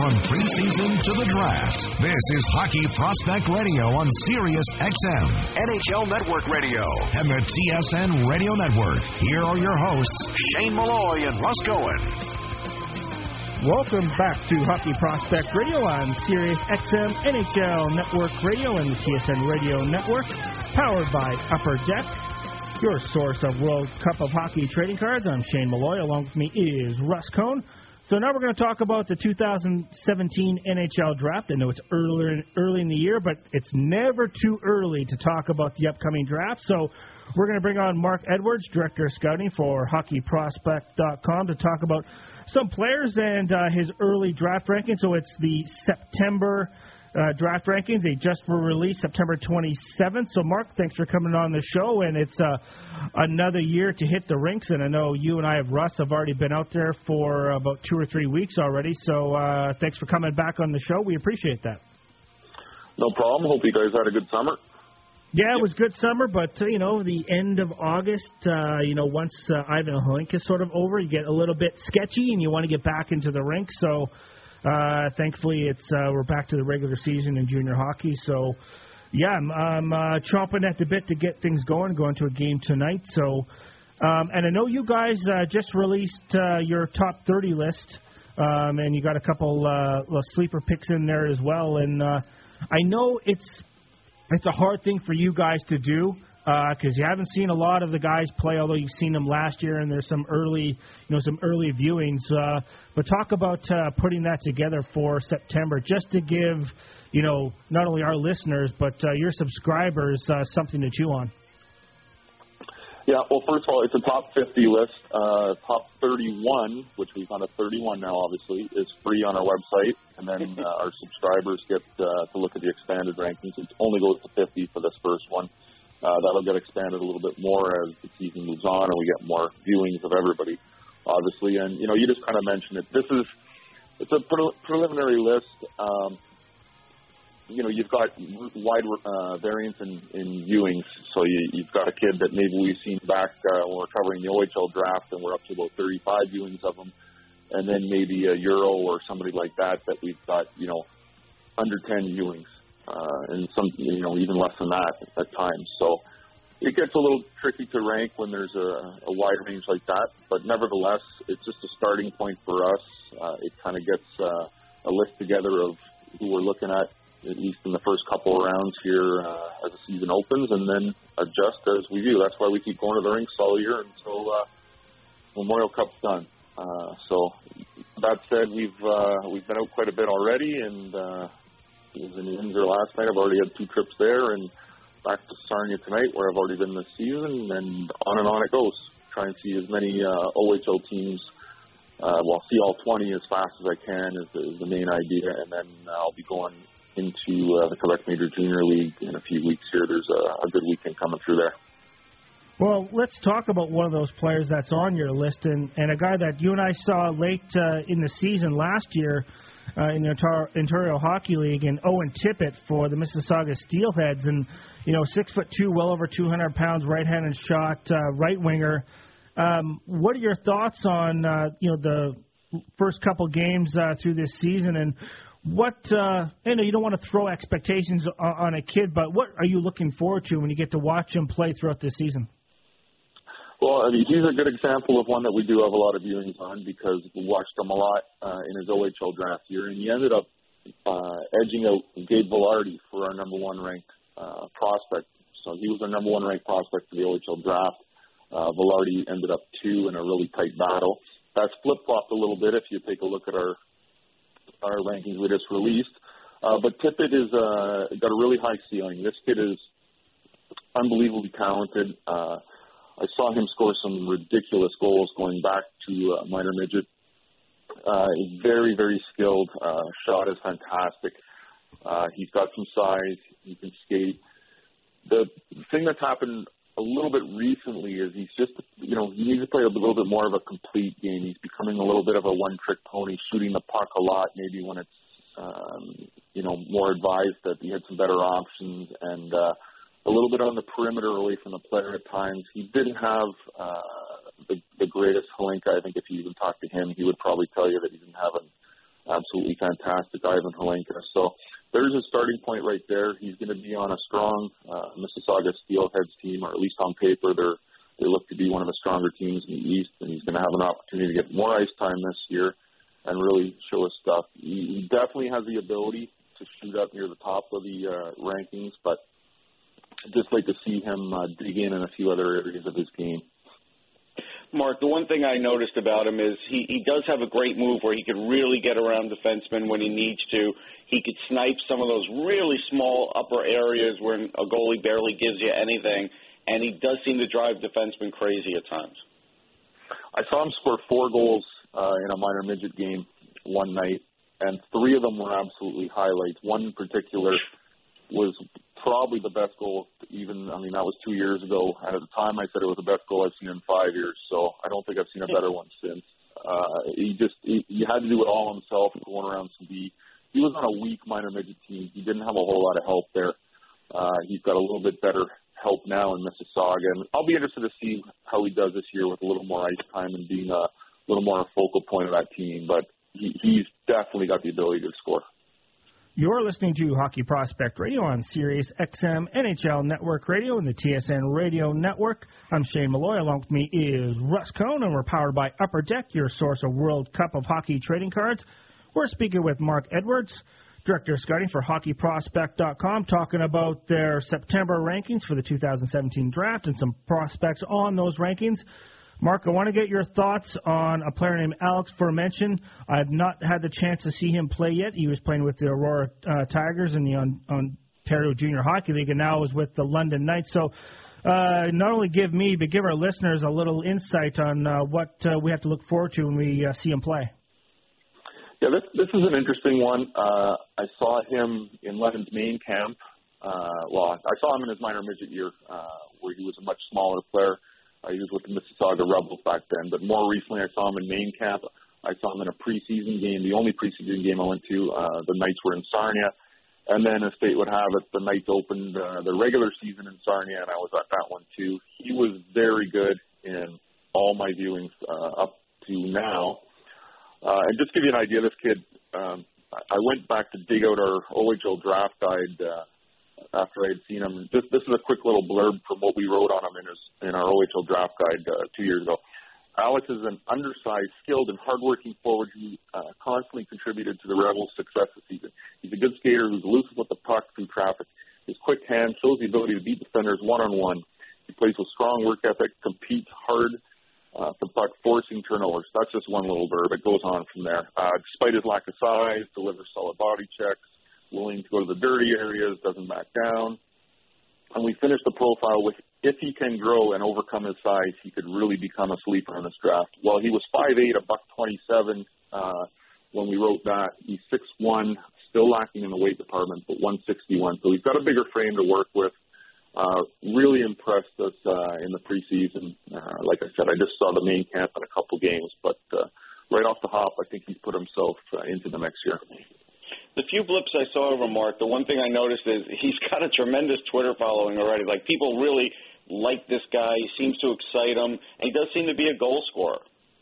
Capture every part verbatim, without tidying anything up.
from preseason to the draft. This is Hockey Prospect Radio on Sirius X M, N H L Network Radio, and the T S N Radio Network. Here are your hosts, Shane Malloy and Russ Cohen. Welcome back to Hockey Prospect Radio on Sirius X M, N H L Network Radio, and the T S N Radio Network, powered by Upper Deck, your source of World Cup of Hockey trading cards. I'm Shane Malloy. Along with me is Russ Cohen. So now we're going to talk about the two thousand seventeen N H L Draft. I know it's early, early in the year, but it's never too early to talk about the upcoming draft. So we're going to bring on Mark Edwards, Director of Scouting for Hockey Prospect dot com, to talk about some players and uh, his early draft rankings. So it's the September uh, draft rankings. They just were released September twenty-seventh. So, Mark, thanks for coming on the show. And it's uh, another year to hit the rinks. And I know you and I, have Russ, have already been out there for about two or three weeks already. So uh, thanks for coming back on the show. We appreciate that. No problem. Hope you guys had a good summer. Yeah, it was good summer, but, uh, you know, the end of August, uh, you know, once uh, Ivan Hlinka is sort of over, you get a little bit sketchy and you want to get back into the rink. So, uh, thankfully, it's uh, we're back to the regular season in junior hockey. So, yeah, I'm, I'm uh, chomping at the bit to get things going, going to a game tonight. So, um, and I know you guys uh, just released uh, your top thirty list, um, and you got a couple uh, sleeper picks in there as well. And uh, I know it's It's a hard thing for you guys to do because uh, you haven't seen a lot of the guys play, although you've seen them last year, and there's some early, you know, some early viewings. Uh, but talk about uh, putting that together for September, just to give, you know, not only our listeners but uh, your subscribers uh, something to chew on. Yeah, well, first of all, it's a top fifty list. Uh, top thirty-one, which we've gone to thirty-one now, obviously, is free on our website. And then uh, our subscribers get uh, to look at the expanded rankings. It only goes to fifty for this first one. Uh, that'll get expanded a little bit more as the season moves on and we get more viewings of everybody, obviously. And, you know, you just kind of mentioned it. This is it's a pre- preliminary list. Um, you know, you've got wide uh, variance in, in viewings. So you, you've got a kid that maybe we've seen back uh, when we're covering the O H L draft, and we're up to about thirty-five viewings of them. And then maybe a Euro or somebody like that that we've got, you know, under ten viewings. Uh, and some, you know, even less than that at times. So it gets a little tricky to rank when there's a, a wide range like that. But nevertheless, it's just a starting point for us. Uh, it kind of gets uh, a list together of who we're looking at, at least in the first couple of rounds here uh, as the season opens, and then adjust as we do. That's why we keep going to the rinks all year until uh, Memorial Cup's done. Uh, so that said, we've uh, we've been out quite a bit already, and uh, I was in Windsor last night. I've already had two trips there, and back to Sarnia tonight, where I've already been this season, and on and on it goes. Try and see as many uh, O H L teams, uh, well, see all twenty as fast as I can is the, is the main idea, and then I'll be going into uh, the Quebec Major Junior League in a few weeks here. There's a, a good weekend coming through there. Well, let's talk about one of those players that's on your list, and, and a guy that you and I saw late uh, in the season last year uh, in the Ontario Hockey League, and Owen Tippett for the Mississauga Steelheads. And, you know, six foot two, well over two hundred pounds, right-handed shot, uh, right winger. Um, what are your thoughts on, uh, you know, the first couple games uh, through this season, and what, uh, I know you don't want to throw expectations on, on a kid, but what are you looking forward to when you get to watch him play throughout this season? Well, I mean, he's a good example of one that we do have a lot of viewings on because we watched him a lot uh, in his O H L draft year, and he ended up uh, edging out Gabe Vilardi for our number one ranked uh, prospect. So he was our number one ranked prospect for the O H L draft. Uh, Vilardi ended up two in a really tight battle. That's flip-flopped a little bit if you take a look at our our rankings we just released. Uh, but Tippett is uh, got a really high ceiling. This kid is unbelievably talented. Uh, I saw him score some ridiculous goals going back to uh, minor midget. Uh, he's very, very skilled. Uh, shot is fantastic. Uh, he's got some size. He can skate. The thing that's happened a little bit recently is he's just, you know, he needs to play a little bit more of a complete game. He's becoming a little bit of a one-trick pony, shooting the puck a lot, maybe when it's, um, you know, more advised that he had some better options, and uh, a little bit on the perimeter away from the player at times. He didn't have uh, the, the greatest Hlinka. I think if you even talk to him, he would probably tell you that he didn't have an, absolutely fantastic, Ivan Holenka. So there's a starting point right there. He's going to be on a strong uh, Mississauga Steelheads team, or at least on paper, they're, they look to be one of the stronger teams in the East, and he's going to have an opportunity to get more ice time this year and really show his stuff. He, he definitely has the ability to shoot up near the top of the uh, rankings, but I'd just like to see him uh, dig in in a few other areas of his game. Mark, the one thing I noticed about him is he, he does have a great move where he could really get around defensemen when he needs to. He could snipe some of those really small upper areas where a goalie barely gives you anything, and he does seem to drive defensemen crazy at times. I saw him score four goals uh, in a minor midget game one night, and three of them were absolutely highlights. One in particular was probably the best goal, even, I mean, that was two years ago. And at the time, I said it was the best goal I've seen in five years. So I don't think I've seen a better one since. Uh, he just, he, he had to do it all himself, going around some B. He was on a weak minor midget team. He didn't have a whole lot of help there. Uh, he's got a little bit better help now in Mississauga. And I'll be interested to see how he does this year with a little more ice time and being a little more a focal point of that team. But he, he's definitely got the ability to score. You're listening to Hockey Prospect Radio on Sirius X M N H L Network Radio and the T S N Radio Network. I'm Shane Malloy. Along with me is Russ Cohn, and we're powered by Upper Deck, your source of World Cup of Hockey trading cards. We're speaking with Mark Edwards, Director of Scouting for Hockey Prospect dot com, talking about their September rankings for the two thousand seventeen draft and some prospects on those rankings. Mark, I want to get your thoughts on a player named Alex Formention. I've not had the chance to see him play yet. He was playing with the Aurora uh, Tigers in the on, Ontario Junior Hockey League, and now is with the London Knights. So uh, not only give me, but give our listeners a little insight on uh, what uh, we have to look forward to when we uh, see him play. Yeah, this this is an interesting one. Uh, I saw him in London's main camp. Uh, well, I saw him in his minor midget year uh, where he was a much smaller player. Uh, he was with the Mississauga Rebels back then, but more recently I saw him in main camp. I saw him in a preseason game, the only preseason game I went to. Uh, the Knights were in Sarnia, and then as fate would have it, the Knights opened uh, the regular season in Sarnia, and I was at that one too. He was very good in all my viewings uh, up to now. Uh, and just to give you an idea, this kid, um, I went back to dig out our O H L draft guide uh, after I had seen him. This, this is a quick little blurb from what we wrote on him in, his, in our O H L draft guide uh, two years ago. Alex is an undersized, skilled, and hardworking forward who uh, constantly contributed to the Rebels' success this season. He's a good skater who's elusive with the puck through traffic. His quick hand shows the ability to beat defenders one-on-one. He plays with strong work ethic, competes hard uh, for puck, forcing turnovers. That's just one little verb. It goes on from there. Uh, despite his lack of size, delivers solid body checks, willing to go to the dirty areas, doesn't back down. And we finished the profile with, if he can grow and overcome his size, he could really become a sleeper in this draft. Well, he was five eight, a buck twenty-seven uh, when we wrote that. He's six one, still lacking in the weight department, but one sixty-one. So he's got a bigger frame to work with. Uh, really impressed us uh, in the preseason. Uh, like I said, I just saw the main camp in a couple games, but uh, right off the hop, I think he's put himself uh, into the next year. The few blips I saw over Mark, the one thing I noticed is he's got a tremendous Twitter following already. Like, people really like this guy. He seems to excite them, and he does seem to be a goal scorer.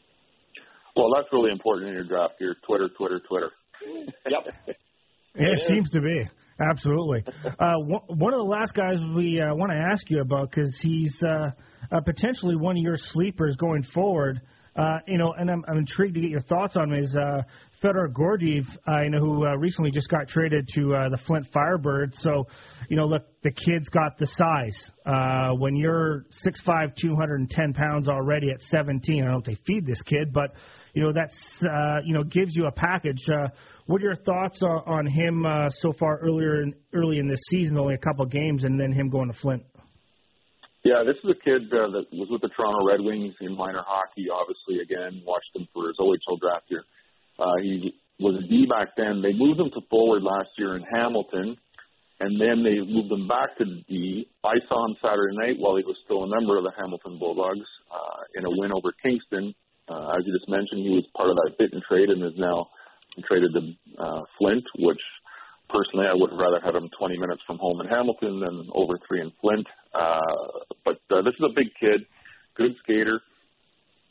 Well, that's really important in your draft here. Twitter, Twitter, Twitter. Yep. It, it seems to be. Absolutely. Uh, one of the last guys we uh, want to ask you about, because he's uh, uh, potentially one of your sleepers going forward, uh, you know, and I'm, I'm intrigued to get your thoughts on him, is uh, Fedor Gordeev, uh, you know, who uh, recently just got traded to uh, the Flint Firebirds. So, you know, look, the kid's got the size. Uh, when you're six five, two hundred ten pounds already at seventeen, I don't know if they feed this kid, but, you know, that's, uh, you know, gives you a package. Uh, what are your thoughts on, on him uh, so far earlier in, early in this season, only a couple of games, and then him going to Flint? Yeah, this is a kid uh, that was with the Toronto Red Wings in minor hockey, obviously, again, watched him for his O H L draft year. Uh, he was a D back then. They moved him to forward last year in Hamilton, and then they moved him back to D. I saw him Saturday night while he was still a member of the Hamilton Bulldogs uh, in a win over Kingston. Uh, as you just mentioned, he was part of that bit and trade and is now traded to uh, Flint, which personally I would have rather had him twenty minutes from home in Hamilton than over three in Flint. Uh, but uh, this is a big kid, good skater.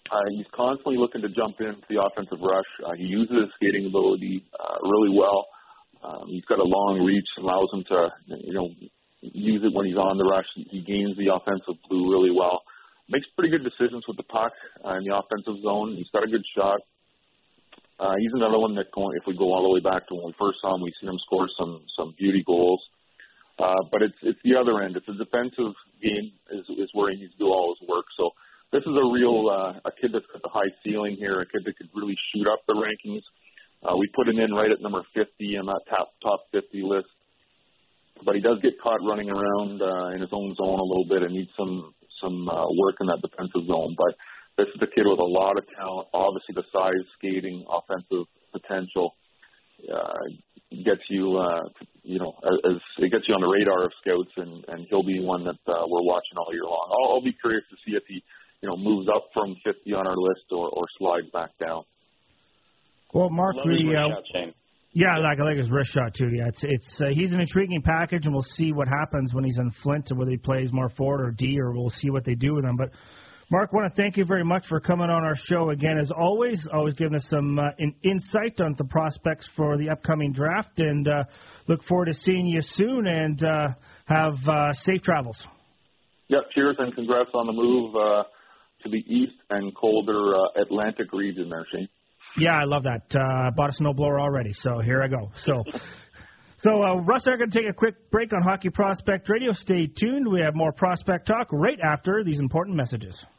Uh, he's constantly looking to jump into the offensive rush. Uh, he uses his skating ability uh, really well. Um, he's got a long reach, allows him to, you know, use it when he's on the rush. He gains the offensive blue really well. Makes pretty good decisions with the puck uh, in the offensive zone. He's got a good shot. Uh, he's another one that, going, if we go all the way back to when we first saw him, we've seen him score some some beauty goals. Uh, but it's it's the other end. It's a defensive game is is where he needs to do all his work. So this is a real uh, a kid that's got the high ceiling here, a kid that could really shoot up the rankings. Uh, we put him in right at number fifty on that top top fifty list, but he does get caught running around uh, in his own zone a little bit and needs some some uh, work in that defensive zone. But this is a kid with a lot of talent. Obviously, the size, skating, offensive potential uh, gets you, uh, you know, as it gets you on the radar of scouts, and, and he'll be one that uh, we're watching all year long. I'll, I'll be curious to see if he, you know, moves up from fifty on our list or, or slides back down. Well, Mark, we, uh, shot, yeah, like I like his wrist shot too. Yeah, it's it's uh, he's an intriguing package, and we'll see what happens when he's in Flint, and whether he plays more forward or D, or we'll see what they do with him. But Mark, I want to thank you very much for coming on our show again, as always. Always giving us some uh, in, insight on the prospects for the upcoming draft, and uh, look forward to seeing you soon. And uh, have uh, safe travels. Yep, cheers and congrats on the move uh, to the east and colder uh, Atlantic region there, Shane. Yeah, I love that. Uh, bought a snowblower already, so here I go. So, so uh, Russ and I are going to take a quick break on Hockey Prospect Radio. Stay tuned. We have more prospect talk right after these important messages.